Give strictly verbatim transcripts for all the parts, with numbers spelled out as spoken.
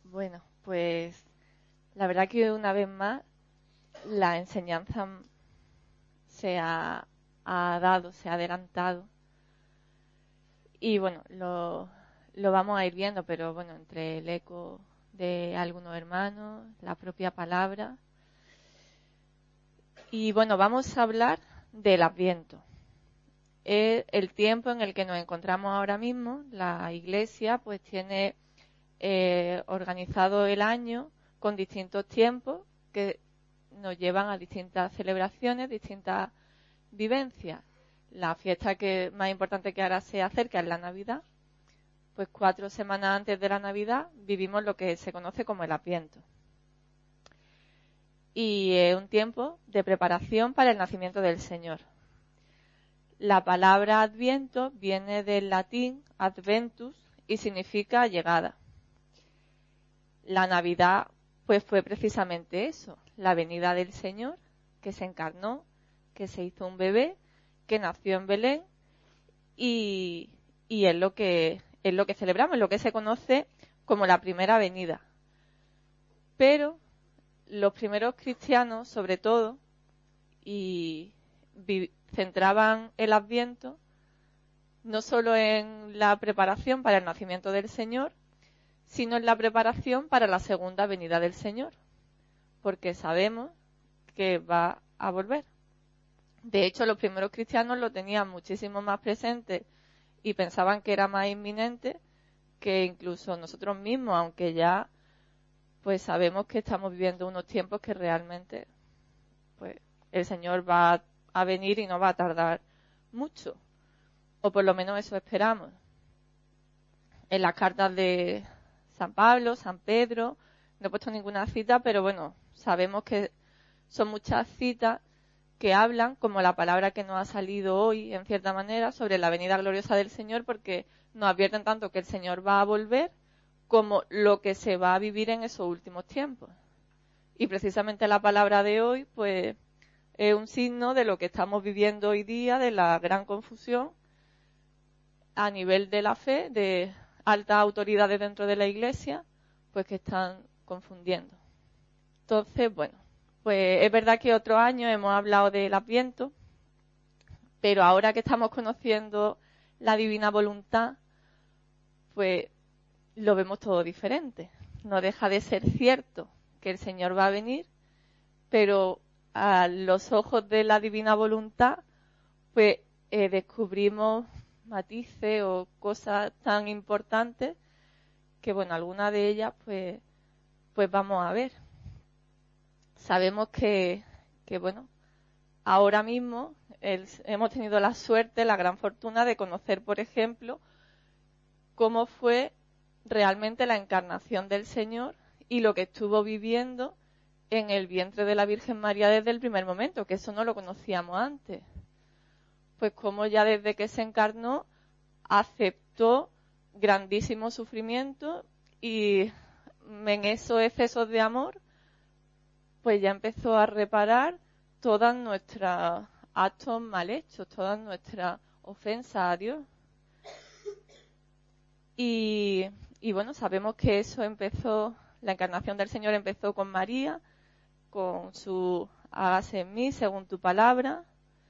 Bueno, pues la verdad que una vez más la enseñanza se ha, ha dado, se ha adelantado. Y bueno, lo, lo vamos a ir viendo, pero bueno, entre el eco de algunos hermanos, la propia palabra. Y bueno, vamos a hablar del Adviento. Es el tiempo en el que nos encontramos ahora mismo. La Iglesia pues tiene eh, organizado el año con distintos tiempos que nos llevan a distintas celebraciones, distintas vivencias. La fiesta que más importante que ahora se acerca es la Navidad. Pues cuatro semanas antes de la Navidad vivimos lo que se conoce como el Adviento. Y es un tiempo de preparación para el nacimiento del Señor. La palabra Adviento viene del latín adventus y significa llegada. La Navidad pues fue precisamente eso, la venida del Señor, que se encarnó, que se hizo un bebé, que nació en Belén y, y es lo que es lo que celebramos, es lo que se conoce como la primera venida. Pero los primeros cristianos, sobre todo, y vi, centraban el Adviento no solo en la preparación para el nacimiento del Señor, sino en la preparación para la segunda venida del Señor, porque sabemos que va a volver. De hecho, los primeros cristianos lo tenían muchísimo más presente y pensaban que era más inminente que incluso nosotros mismos, aunque ya pues sabemos que estamos viviendo unos tiempos que realmente pues el Señor va a venir y no va a tardar mucho, o por lo menos eso esperamos. En las cartas de San Pablo, San Pedro, no he puesto ninguna cita, pero bueno, sabemos que son muchas citas que hablan, como la palabra que nos ha salido hoy, en cierta manera, sobre la venida gloriosa del Señor, porque nos advierten tanto que el Señor va a volver como lo que se va a vivir en esos últimos tiempos. Y precisamente la palabra de hoy, pues, es un signo de lo que estamos viviendo hoy día, de la gran confusión a nivel de la fe, de altas autoridades dentro de la Iglesia, pues que están confundiendo. Entonces, bueno, pues es verdad que otros años hemos hablado del Adviento, pero ahora que estamos conociendo la divina voluntad, pues lo vemos todo diferente. No deja de ser cierto que el Señor va a venir, pero a los ojos de la divina voluntad, pues eh, descubrimos matices o cosas tan importantes que, bueno, algunas de ellas, pues, pues vamos a ver. Sabemos que, que bueno, ahora mismo el, hemos tenido la suerte, la gran fortuna de conocer, por ejemplo, cómo fue realmente la encarnación del Señor y lo que estuvo viviendo en el vientre de la Virgen María desde el primer momento, que eso no lo conocíamos antes. Pues como ya desde que se encarnó aceptó grandísimo sufrimiento y en esos excesos de amor pues ya empezó a reparar todas nuestras actos mal hechos, todas nuestras ofensas a Dios. Y, y bueno, sabemos que eso empezó, la encarnación del Señor empezó con María, con su hágase en mí según tu palabra.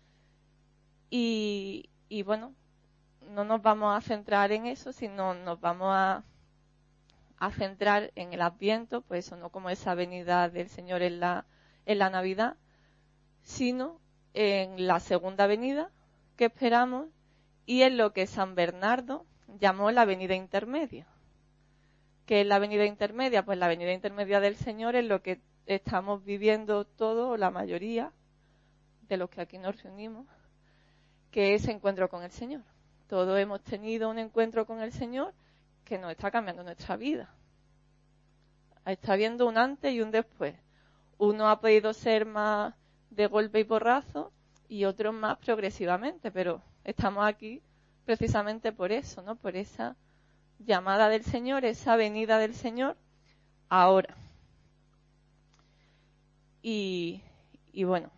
Y, y bueno, no nos vamos a centrar en eso, sino nos vamos a, a centrar en el Adviento, pues eso no como esa venida del Señor en la, en la Navidad, sino en la segunda venida que esperamos y en lo que San Bernardo llamó la venida intermedia. ¿Qué es la venida intermedia? Pues la venida intermedia del Señor es lo que estamos viviendo todos, o la mayoría de los que aquí nos reunimos, que es encuentro con el Señor. Todos hemos tenido un encuentro con el Señor que nos está cambiando nuestra vida. Está habiendo un antes y un después. Uno ha podido ser más de golpe y porrazo y otros más progresivamente, pero estamos aquí precisamente por eso, ¿no? Por esa llamada del Señor, esa venida del Señor ahora. Y, y bueno,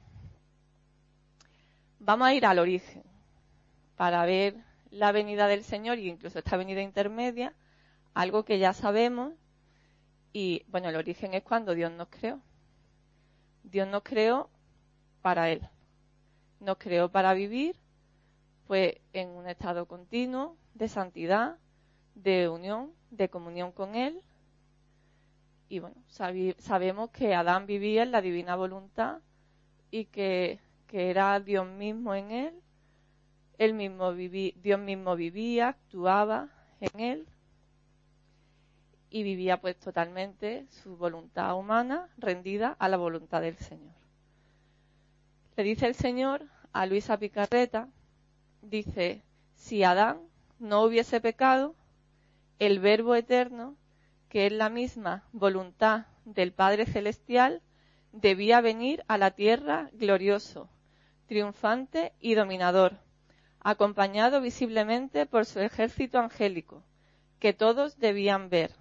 vamos a ir al origen para ver la venida del Señor e incluso esta venida intermedia, algo que ya sabemos Y bueno, el origen es cuando Dios nos creó. Dios nos creó para Él. Nos creó para vivir pues en un estado continuo de santidad, de unión, de comunión con Él. Y bueno, sabi- sabemos que Adán vivía en la divina voluntad y que, que era Dios mismo en él. Él mismo viví, Dios mismo vivía, actuaba en él y vivía pues totalmente su voluntad humana rendida a la voluntad del Señor. Le dice el Señor a Luisa Picarreta, dice, si Adán no hubiese pecado, el Verbo eterno, que es la misma voluntad del Padre Celestial, debía venir a la tierra glorioso, triunfante y dominador, acompañado visiblemente por su ejército angélico, que todos debían ver.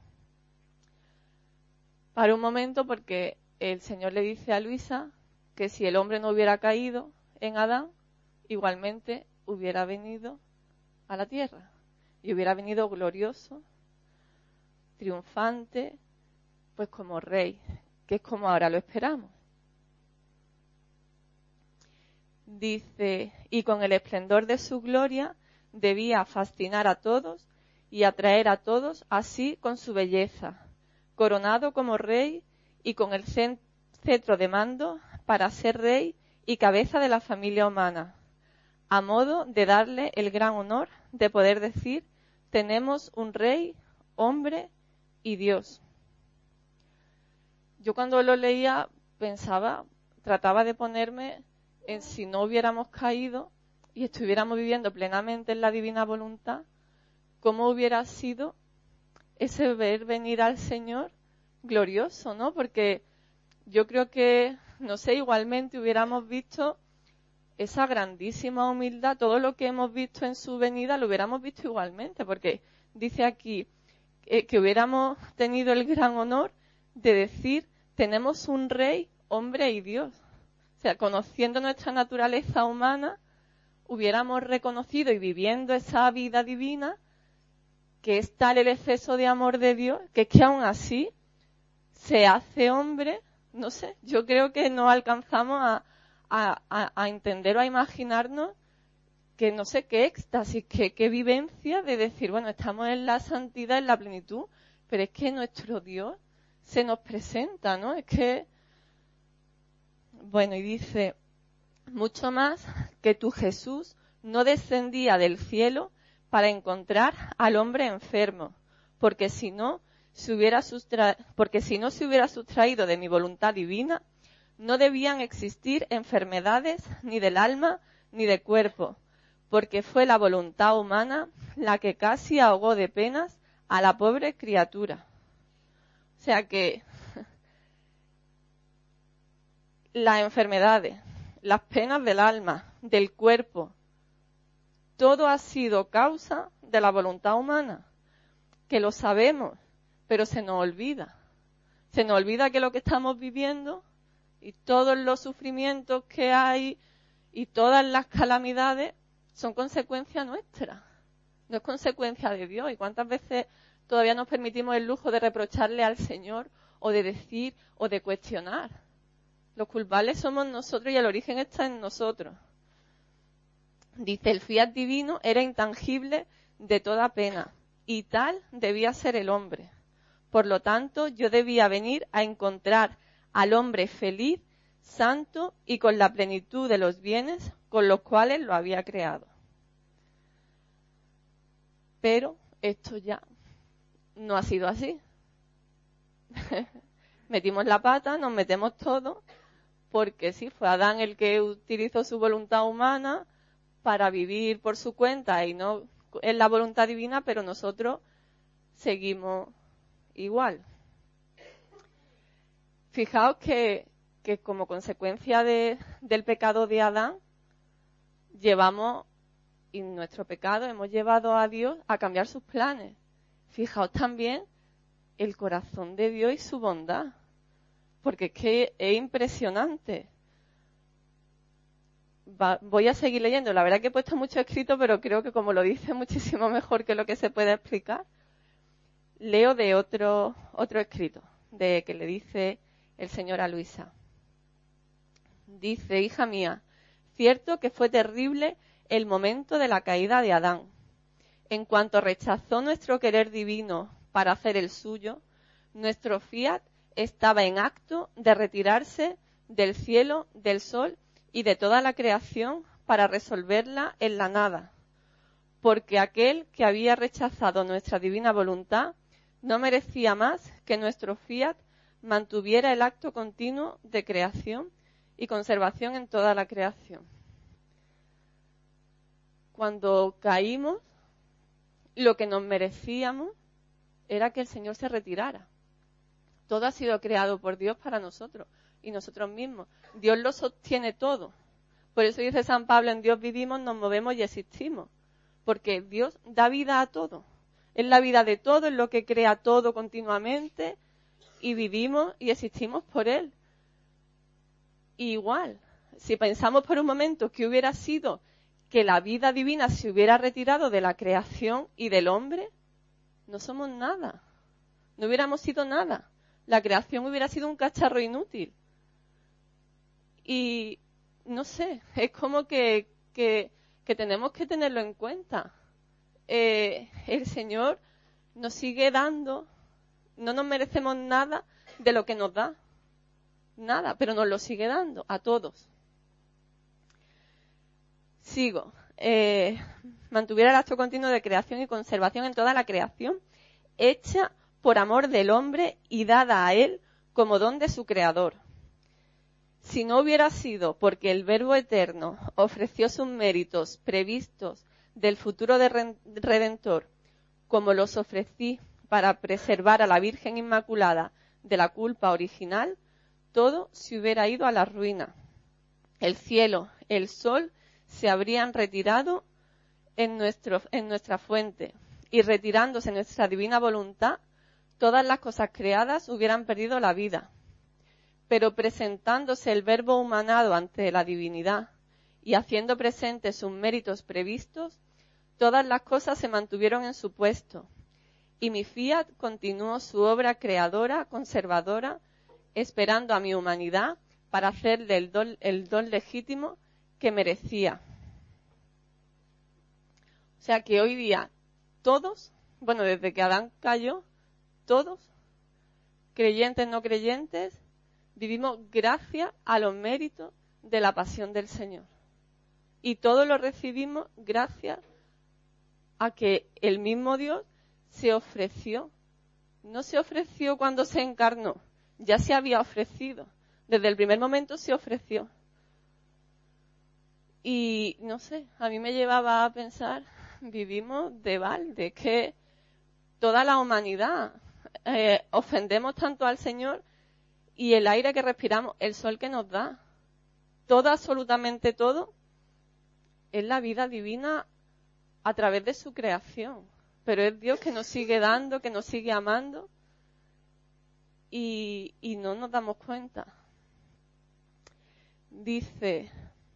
Para un momento, porque el Señor le dice a Luisa que si el hombre no hubiera caído en Adán, igualmente hubiera venido a la tierra y hubiera venido glorioso, triunfante, pues como rey, que es como ahora lo esperamos. Dice, y con el esplendor de su gloria debía fascinar a todos y atraer a todos así con su belleza, coronado como rey y con el cetro de mando para ser rey y cabeza de la familia humana, a modo de darle el gran honor de poder decir, tenemos un rey, hombre y Dios. Yo cuando lo leía pensaba, trataba de ponerme en si no hubiéramos caído y estuviéramos viviendo plenamente en la divina voluntad, ¿cómo hubiera sido ese ver venir al Señor glorioso, ¿no? Porque yo creo que, no sé, igualmente hubiéramos visto esa grandísima humildad, todo lo que hemos visto en su venida lo hubiéramos visto igualmente, porque dice aquí eh, que hubiéramos tenido el gran honor de decir, tenemos un rey, hombre y Dios. O sea, conociendo nuestra naturaleza humana, hubiéramos reconocido y viviendo esa vida divina, que es tal el exceso de amor de Dios, que es que aún así se hace hombre, no sé, yo creo que no alcanzamos a, a, a, a entender o a imaginarnos que no sé qué éxtasis, qué, qué vivencia de decir, bueno, estamos en la santidad, en la plenitud, pero es que nuestro Dios se nos presenta, ¿no? Es que, bueno, y dice, mucho más que tu Jesús no descendía del cielo para encontrar al hombre enfermo, porque si no se hubiera sustra... porque si no se hubiera sustraído de mi voluntad divina, no debían existir enfermedades ni del alma ni del cuerpo, porque fue la voluntad humana la que casi ahogó de penas a la pobre criatura. O sea que las enfermedades, las penas del alma, del cuerpo, todo ha sido causa de la voluntad humana, que lo sabemos, pero se nos olvida. Se nos olvida que lo que estamos viviendo y todos los sufrimientos que hay y todas las calamidades son consecuencia nuestra, no es consecuencia de Dios. ¿Y cuántas veces todavía nos permitimos el lujo de reprocharle al Señor o de decir o de cuestionar? Los culpables somos nosotros y el origen está en nosotros. Dice, el fiat divino era intangible de toda pena y tal debía ser el hombre. Por lo tanto, yo debía venir a encontrar al hombre feliz, santo y con la plenitud de los bienes con los cuales lo había creado. Pero esto ya no ha sido así. Metimos la pata, nos metemos todo, porque sí, fue Adán el que utilizó su voluntad humana para vivir por su cuenta y no en la voluntad divina, pero nosotros seguimos igual. Fijaos que, que como consecuencia de, del pecado de Adán, llevamos, y nuestro pecado, hemos llevado a Dios a cambiar sus planes. Fijaos también el corazón de Dios y su bondad, porque es que es impresionante. Va, voy a seguir leyendo. La verdad que he puesto mucho escrito, pero creo que como lo dice muchísimo mejor que lo que se puede explicar. Leo de otro, otro escrito. de que le dice el Señor a Luisa. Dice: hija mía, cierto que fue terrible el momento de la caída de Adán. En cuanto rechazó nuestro querer divino para hacer el suyo, nuestro fiat estaba en acto de retirarse del cielo, del sol y de toda la creación para resolverla en la nada, porque aquel que había rechazado nuestra divina voluntad no merecía más que nuestro fiat mantuviera el acto continuo de creación y conservación en toda la creación. Cuando caímos, lo que nos merecíamos era que el Señor se retirara. Todo ha sido creado por Dios para nosotros y nosotros mismos. Dios lo sostiene todo. Por eso dice San Pablo: en Dios vivimos, nos movemos y existimos. Porque Dios da vida a todo. Es la vida de todo, es lo que crea todo continuamente y vivimos y existimos por Él. Y igual, si pensamos por un momento que hubiera sido que la vida divina se hubiera retirado de la creación y del hombre, no somos nada. No hubiéramos sido nada. La creación hubiera sido un cacharro inútil. Y no sé, es como que, que, que tenemos que tenerlo en cuenta. Eh, el Señor nos sigue dando, no nos merecemos nada de lo que nos da. Nada, pero nos lo sigue dando a todos. Sigo. Eh, mantuviera el acto continuo de creación y conservación en toda la creación, hecha por amor del hombre y dada a él como don de su creador. Si no hubiera sido porque el Verbo Eterno ofreció sus méritos previstos del futuro de Redentor, como los ofrecí para preservar a la Virgen Inmaculada de la culpa original, todo se hubiera ido a la ruina. El cielo, el sol, se habrían retirado en, nuestro, en nuestra fuente, y retirándose nuestra divina voluntad, todas las cosas creadas hubieran perdido la vida. Pero presentándose el Verbo humanado ante la divinidad y haciendo presentes sus méritos previstos, todas las cosas se mantuvieron en su puesto, y mi fiat continuó su obra creadora, conservadora, esperando a mi humanidad para hacerle el don, el don legítimo que merecía. O sea que hoy día todos, bueno, desde que Adán cayó, todos, creyentes, no creyentes, vivimos gracias a los méritos de la pasión del Señor. Y todo lo recibimos gracias a que el mismo Dios se ofreció. No se ofreció cuando se encarnó, ya se había ofrecido. Desde el primer momento se ofreció. Y no sé, a mí me llevaba a pensar, vivimos de balde, que toda la humanidad eh, ofendemos tanto al Señor, y el aire que respiramos, el sol que nos da, todo, absolutamente todo, es la vida divina a través de su creación. Pero es Dios que nos sigue dando, que nos sigue amando, y, y no nos damos cuenta. Dice: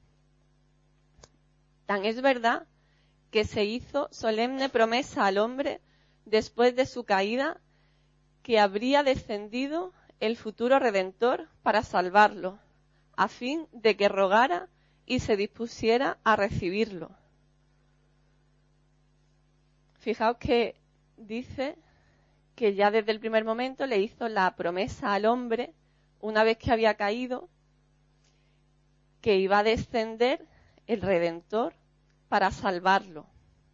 tan es verdad que se hizo solemne promesa al hombre después de su caída que habría descendido el futuro Redentor para salvarlo, a fin de que rogara y se dispusiera a recibirlo. Fijaos que dice que ya desde el primer momento le hizo la promesa al hombre, una vez que había caído, que iba a descender el Redentor para salvarlo.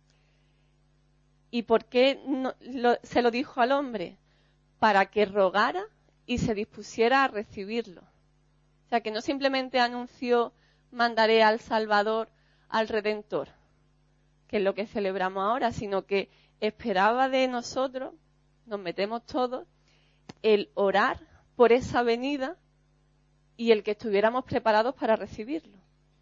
¿Y por qué no, lo, se lo dijo al hombre? Para que rogara y se dispusiera a recibirlo. O sea, que no simplemente anunció: mandaré al Salvador, al Redentor, que es lo que celebramos ahora, sino que esperaba de nosotros, nos metemos todos, el orar por esa venida y el que estuviéramos preparados para recibirlo.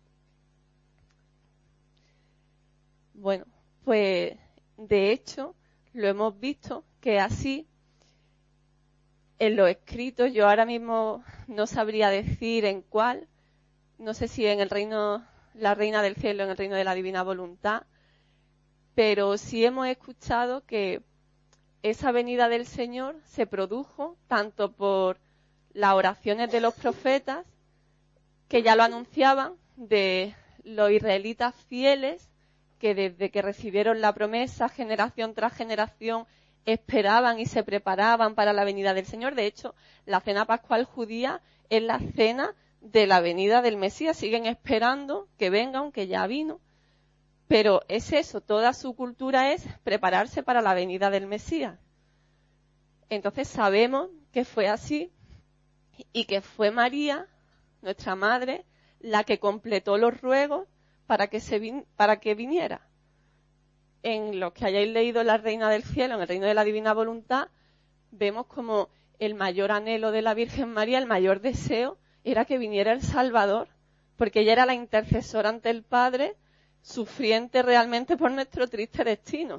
Bueno, pues de hecho lo hemos visto que así en los escritos, yo ahora mismo no sabría decir en cuál, no sé si en el reino, la Reina del Cielo, en el reino de la Divina Voluntad, pero sí hemos escuchado que esa venida del Señor se produjo tanto por las oraciones de los profetas, que ya lo anunciaban, de los israelitas fieles, que desde que recibieron la promesa, generación tras generación, esperaban y se preparaban para la venida del Señor. De hecho, la cena pascual judía es la cena de la venida del Mesías. Siguen esperando que venga, aunque ya vino. Pero es eso, toda su cultura es prepararse para la venida del Mesías. Entonces sabemos que fue así y que fue María, nuestra madre, la que completó los ruegos para que, se vin- para que viniera. En los que hayáis leído La Reina del Cielo, en el Reino de la Divina Voluntad, vemos como el mayor anhelo de la Virgen María, el mayor deseo, era que viniera el Salvador, porque ella era la intercesora ante el Padre, sufriente realmente por nuestro triste destino.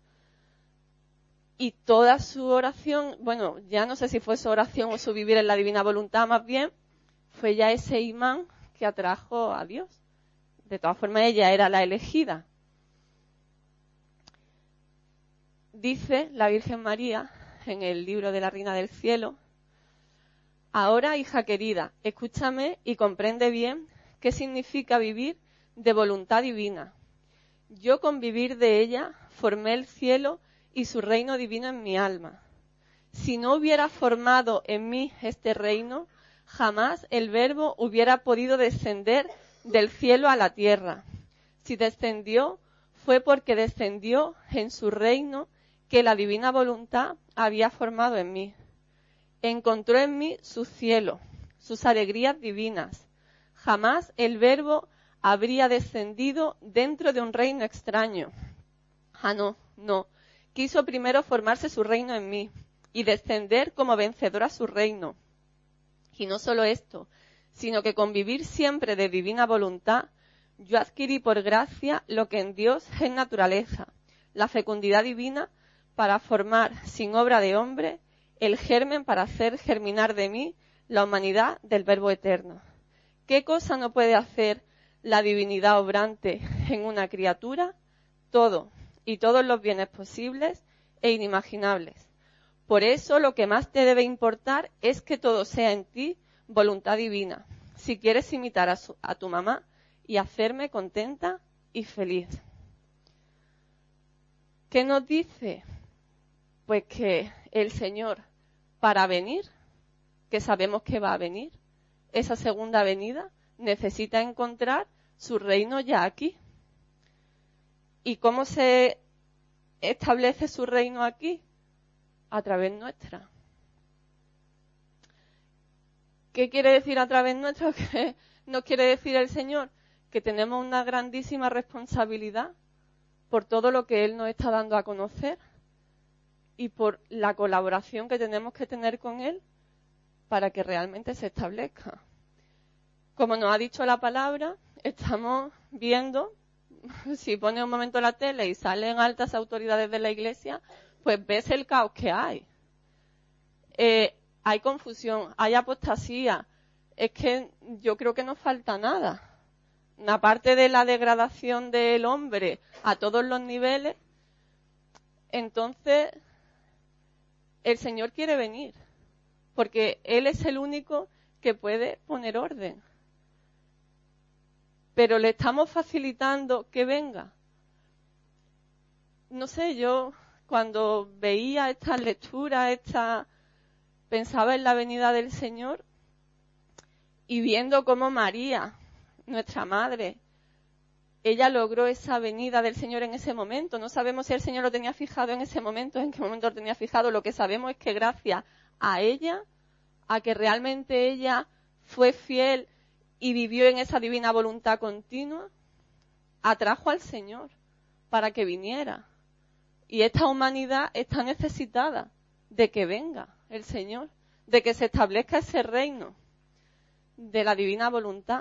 Y toda su oración, bueno, ya no sé si fue su oración o su vivir en la Divina Voluntad, más bien, fue ya ese imán que atrajo a Dios. De todas formas, ella era la elegida. Dice la Virgen María en el libro de la Reina del Cielo: ahora, hija querida, escúchame y comprende bien qué significa vivir de voluntad divina. Yo, con vivir de ella, formé el cielo y su reino divino en mi alma. Si no hubiera formado en mí este reino, jamás el Verbo hubiera podido descender del cielo a la tierra. Si descendió, fue porque descendió en su reino que la divina voluntad había formado en mí. Encontró en mí su cielo, sus alegrías divinas. Jamás el Verbo habría descendido dentro de un reino extraño. Ah, no, no. Quiso primero formarse su reino en mí y descender como vencedor a su reino. Y no solo esto, sino que con vivir siempre de divina voluntad, yo adquirí por gracia lo que en Dios es naturaleza, la fecundidad divina para formar, sin obra de hombre, el germen para hacer germinar de mí la humanidad del Verbo eterno. ¿Qué cosa no puede hacer la divinidad obrante en una criatura? Todo, y todos los bienes posibles e inimaginables. Por eso lo que más te debe importar es que todo sea en ti voluntad divina, si quieres imitar a, su, a tu mamá y hacerme contenta y feliz. ¿Qué nos dice? Pues que el Señor, para venir, que sabemos que va a venir, esa segunda venida, necesita encontrar su reino ya aquí. ¿Y cómo se establece su reino aquí? A través nuestra. ¿Qué quiere decir a través nuestra? ¿Qué nos quiere decir el Señor? Que tenemos una grandísima responsabilidad por todo lo que Él nos está dando a conocer y por la colaboración que tenemos que tener con Él para que realmente se establezca. Como nos ha dicho la palabra, estamos viendo, si pones un momento la tele y salen altas autoridades de la Iglesia, pues ves el caos que hay. Eh, hay confusión, hay apostasía. Es que yo creo que no falta nada. Aparte de la degradación del hombre a todos los niveles, entonces el Señor quiere venir, porque Él es el único que puede poner orden. Pero le estamos facilitando que venga. No sé, yo cuando veía estas lecturas, esta, pensaba en la venida del Señor y viendo cómo María, nuestra madre, ella logró esa venida del Señor en ese momento. No sabemos si el Señor lo tenía fijado en ese momento, en qué momento lo tenía fijado. Lo que sabemos es que gracias a ella, a que realmente ella fue fiel y vivió en esa divina voluntad continua, atrajo al Señor para que viniera. Y esta humanidad está necesitada de que venga el Señor, de que se establezca ese reino de la divina voluntad.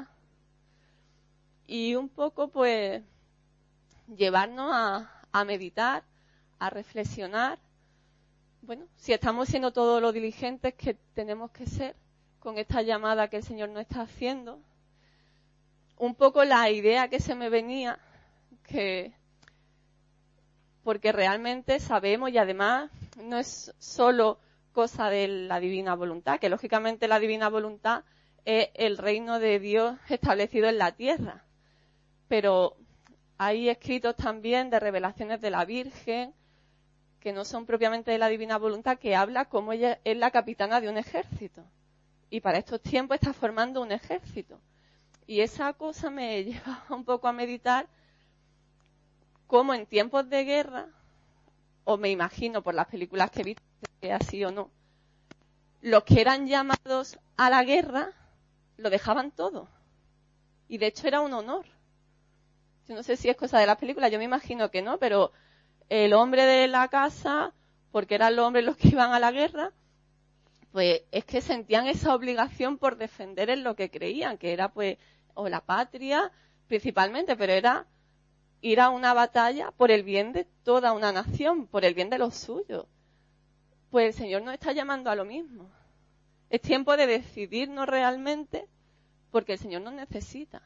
Y un poco, pues, llevarnos a, a meditar, a reflexionar. Bueno, si estamos siendo todo lo diligentes que tenemos que ser con esta llamada que el Señor nos está haciendo. Un poco la idea que se me venía, que porque realmente sabemos y además no es solo cosa de la divina voluntad, que lógicamente la divina voluntad es el reino de Dios establecido en la tierra. Pero hay escritos también de revelaciones de la Virgen, que no son propiamente de la divina voluntad, que habla como ella es la capitana de un ejército. Y para estos tiempos está formando un ejército. Y esa cosa me lleva un poco a meditar cómo en tiempos de guerra, o me imagino por las películas que he visto, que así o no, los que eran llamados a la guerra lo dejaban todo. Y de hecho era un honor. Yo no sé si es cosa de las películas, yo me imagino que no, pero el hombre de la casa, porque eran los hombres los que iban a la guerra, pues es que sentían esa obligación por defender en lo que creían, que era pues o la patria principalmente, pero era ir a una batalla por el bien de toda una nación, por el bien de los suyos. Pues el Señor nos está llamando a lo mismo. Es tiempo de decidirnos realmente, porque el Señor nos necesita.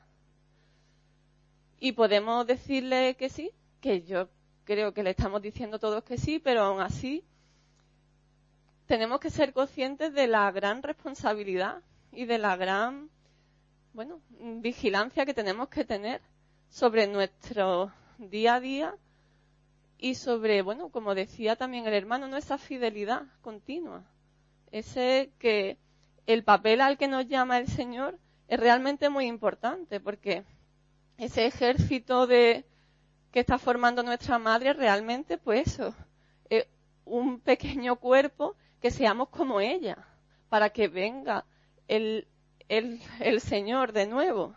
Y podemos decirle que sí, que yo creo que le estamos diciendo todos que sí, pero aún así tenemos que ser conscientes de la gran responsabilidad y de la gran, bueno, vigilancia que tenemos que tener sobre nuestro día a día y sobre, bueno, como decía también el hermano, nuestra fidelidad continua. Ese que el papel al que nos llama el Señor es realmente muy importante, porque ese ejército de que está formando nuestra madre realmente, pues eso, es un pequeño cuerpo que seamos como ella, para que venga el, el, el Señor de nuevo.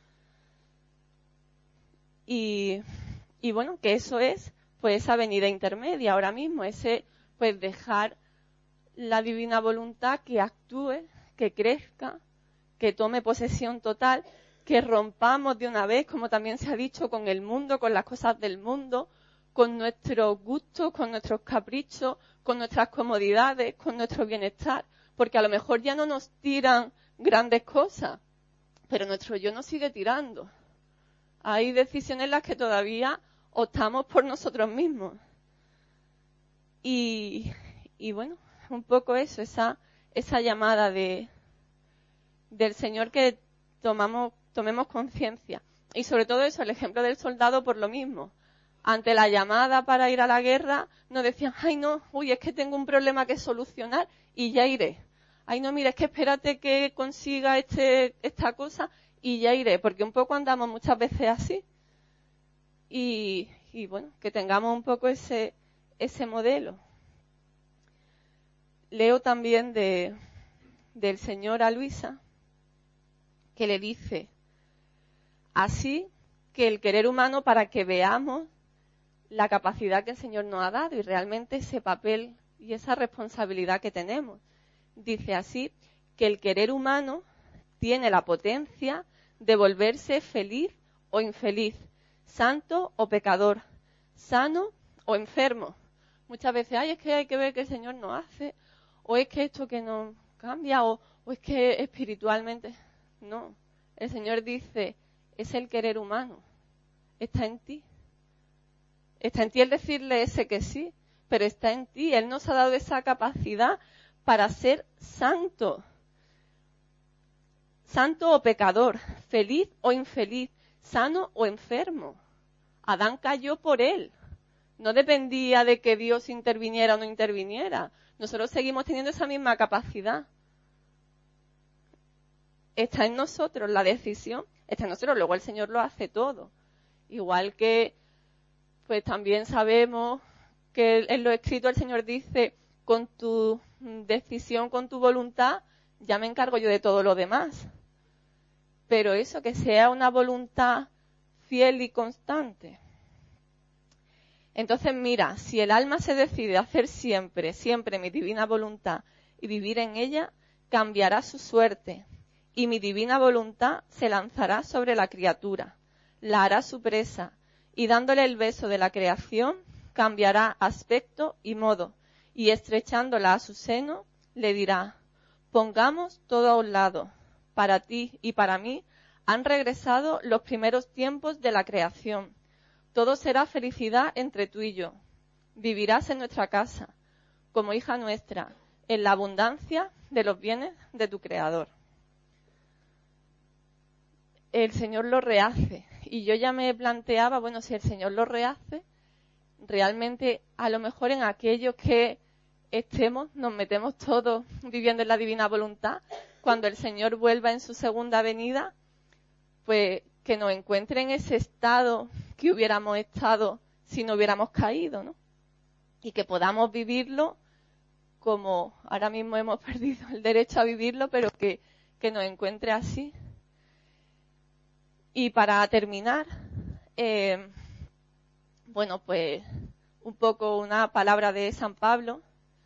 Y, y bueno, que eso es pues esa venida intermedia ahora mismo, ese pues dejar la divina voluntad que actúe, que crezca, que tome posesión total, que rompamos de una vez, como también se ha dicho, con el mundo, con las cosas del mundo, con nuestros gustos, con nuestros caprichos, con nuestras comodidades, con nuestro bienestar, porque a lo mejor ya no nos tiran grandes cosas, pero nuestro yo nos sigue tirando. Hay decisiones en las que todavía optamos por nosotros mismos. Y, y bueno, un poco eso, esa, esa llamada de, del Señor que tomamos, tomemos conciencia. Y sobre todo eso, el ejemplo del soldado por lo mismo. Ante la llamada para ir a la guerra, no decían, ay no, uy, es que tengo un problema que solucionar y ya iré. Ay no, mira, es que espérate que consiga este, esta cosa y ya iré, porque un poco andamos muchas veces así. Y, y bueno, que tengamos un poco ese, ese modelo. Leo también de, del Señor a Luisa, que le dice, así que el querer humano para que veamos la capacidad que el Señor nos ha dado y realmente ese papel y esa responsabilidad que tenemos. Dice así, que el querer humano tiene la potencia de volverse feliz o infeliz, santo o pecador, sano o enfermo. Muchas veces, ay, es que hay que ver qué el Señor nos hace, o es que esto que nos cambia, o, o es que espiritualmente. No, el Señor dice, es el querer humano, está en ti. Está en ti el decirle ese que sí, pero está en ti. Él nos ha dado esa capacidad para ser santo. Santo o pecador, feliz o infeliz, sano o enfermo. Adán cayó por él. No dependía de que Dios interviniera o no interviniera. Nosotros seguimos teniendo esa misma capacidad. Está en nosotros la decisión, está en nosotros. Luego el Señor lo hace todo. Igual que pues también sabemos que en lo escrito el Señor dice, con tu decisión, con tu voluntad, ya me encargo yo de todo lo demás. Pero eso, que sea una voluntad fiel y constante. Entonces, mira, si el alma se decide a hacer siempre, siempre mi divina voluntad y vivir en ella, cambiará su suerte. Y mi divina voluntad se lanzará sobre la criatura, la hará su presa, y dándole el beso de la creación, cambiará aspecto y modo, y estrechándola a su seno, le dirá, pongamos todo a un lado, para ti y para mí han regresado los primeros tiempos de la creación, todo será felicidad entre tú y yo, vivirás en nuestra casa, como hija nuestra, en la abundancia de los bienes de tu Creador. El Señor lo rehace. Y yo ya me planteaba, bueno, si el Señor lo rehace, realmente a lo mejor en aquellos que estemos, nos metemos todos viviendo en la divina voluntad, cuando el Señor vuelva en su segunda venida, pues que nos encuentre en ese estado que hubiéramos estado si no hubiéramos caído, ¿no? Y que podamos vivirlo como ahora mismo hemos perdido el derecho a vivirlo, pero que, que nos encuentre así. Y para terminar, eh, bueno, pues un poco una palabra de San Pablo,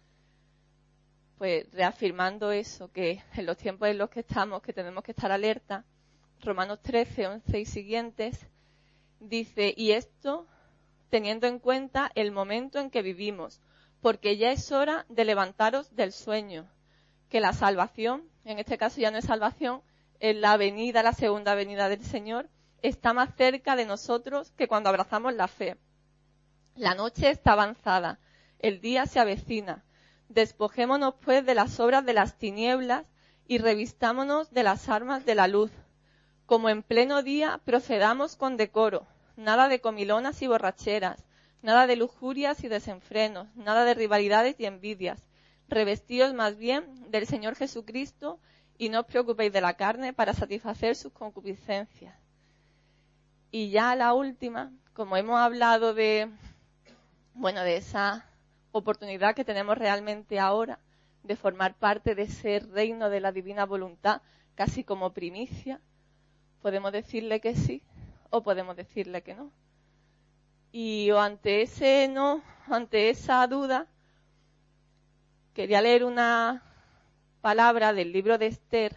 pues reafirmando eso, que en los tiempos en los que estamos, que tenemos que estar alerta. Romanos trece, once y siguientes, dice, y esto teniendo en cuenta el momento en que vivimos, porque ya es hora de levantaros del sueño, que la salvación, en este caso ya no es salvación, es la venida, la segunda venida del Señor, está más cerca de nosotros que cuando abrazamos la fe. La noche está avanzada, el día se avecina. Despojémonos pues de las obras de las tinieblas y revistámonos de las armas de la luz. Como en pleno día procedamos con decoro, nada de comilonas y borracheras, nada de lujurias y desenfrenos, nada de rivalidades y envidias. Revestíos más bien del Señor Jesucristo y no os preocupéis de la carne para satisfacer sus concupiscencias. Y ya la última, como hemos hablado de, bueno, de esa oportunidad que tenemos realmente ahora de formar parte de ese reino de la divina voluntad, casi como primicia, podemos decirle que sí o podemos decirle que no. Y o ante ese no, ante esa duda, quería leer una palabra del libro de Esther,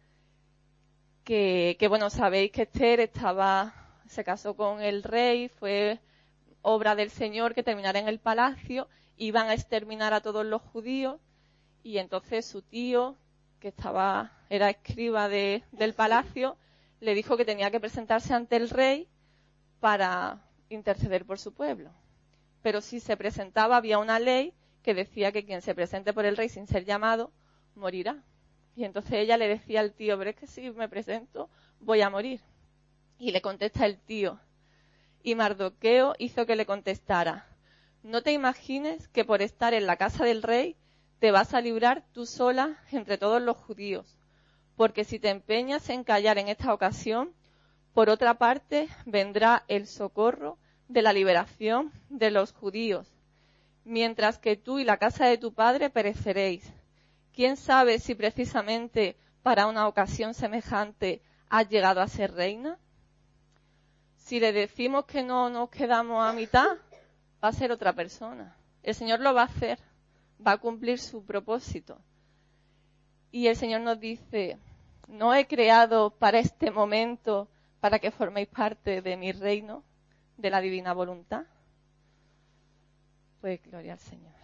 que, que bueno, sabéis que Esther estaba, se casó con el rey, fue obra del Señor que terminara en el palacio, iban a exterminar a todos los judíos, y entonces su tío, que estaba, era escriba de, del palacio, le dijo que tenía que presentarse ante el rey para interceder por su pueblo. Pero si se presentaba, había una ley que decía que quien se presente por el rey sin ser llamado, morirá. Y entonces ella le decía al tío, pero es que si me presento, voy a morir. Y le contesta el tío. Y Mardoqueo hizo que le contestara, no te imagines que por estar en la casa del rey te vas a librar tú sola entre todos los judíos. Porque si te empeñas en callar en esta ocasión, por otra parte vendrá el socorro de la liberación de los judíos, mientras que tú y la casa de tu padre pereceréis. ¿Quién sabe si precisamente para una ocasión semejante has llegado a ser reina? Si le decimos que no nos quedamos a mitad, va a ser otra persona. El Señor lo va a hacer, va a cumplir su propósito. Y el Señor nos dice, ¿no he creado para este momento, para que forméis parte de mi reino, de la divina voluntad? Pues gloria al Señor.